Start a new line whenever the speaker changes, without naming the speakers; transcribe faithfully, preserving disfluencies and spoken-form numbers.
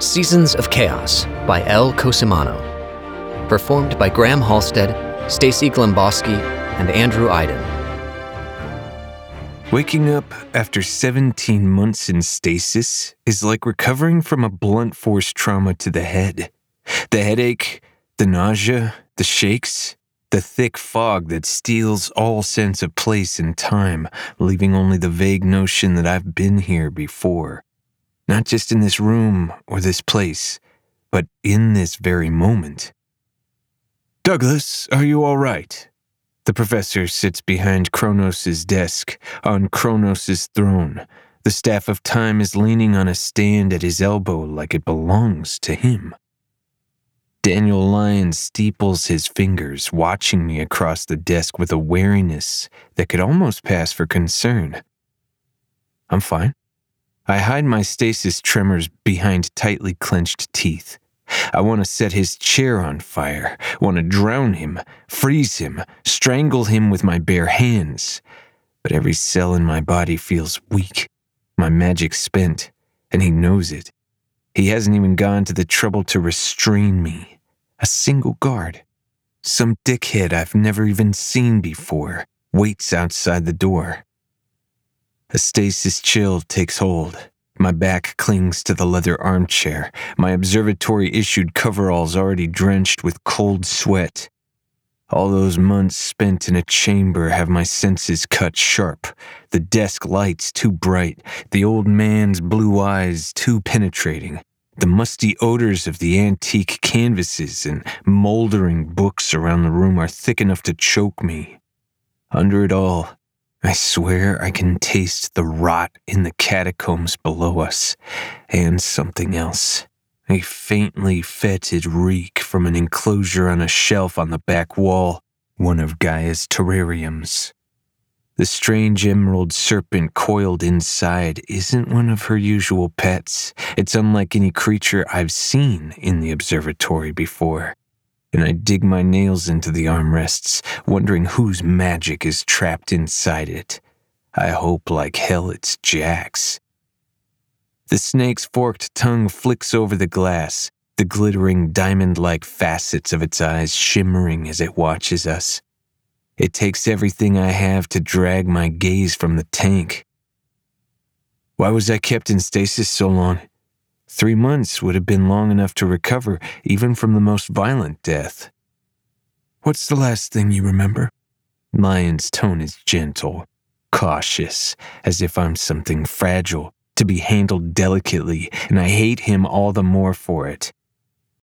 Seasons of Chaos by Elle Cosimano. Performed by Graham Halstead, Stacy Glemboski, and Andrew Iden.
Waking up after seventeen months in stasis is like recovering from a blunt force trauma to the head. The headache, the nausea, the shakes, the thick fog that steals all sense of place and time, leaving only the vague notion that I've been here before. Not just in this room or this place, but in this very moment. Douglas, are you all right? The professor sits behind Kronos' desk, on Kronos' throne. The staff of time is leaning on a stand at his elbow like it belongs to him. Daniel Lyons steeples his fingers, watching me across the desk with a wariness that could almost pass for concern. I'm fine. I hide my stasis tremors behind tightly clenched teeth. I want to set his chair on fire, want to drown him, freeze him, strangle him with my bare hands. But every cell in my body feels weak, my magic spent, and he knows it. He hasn't even gone to the trouble to restrain me. A single guard, some dickhead I've never even seen before, waits outside the door. A stasis chill takes hold. My back clings to the leather armchair, my observatory-issued coveralls already drenched with cold sweat. All those months spent in a chamber have my senses cut sharp, the desk lights too bright, the old man's blue eyes too penetrating. The musty odors of the antique canvases and moldering books around the room are thick enough to choke me. Under it all, I swear I can taste the rot in the catacombs below us, and something else. A faintly fetid reek from an enclosure on a shelf on the back wall, one of Gaia's terrariums. The strange emerald serpent coiled inside isn't one of her usual pets. It's unlike any creature I've seen in the observatory before. And I dig my nails into the armrests, wondering whose magic is trapped inside it. I hope like hell it's Jack's. The snake's forked tongue flicks over the glass, the glittering diamond-like facets of its eyes shimmering as it watches us. It takes everything I have to drag my gaze from the tank. Why was I kept in stasis so long? Three months would have been long enough to recover, even from the most violent death. What's the last thing you remember? Lyon's tone is gentle, cautious, as if I'm something fragile, to be handled delicately, and I hate him all the more for it.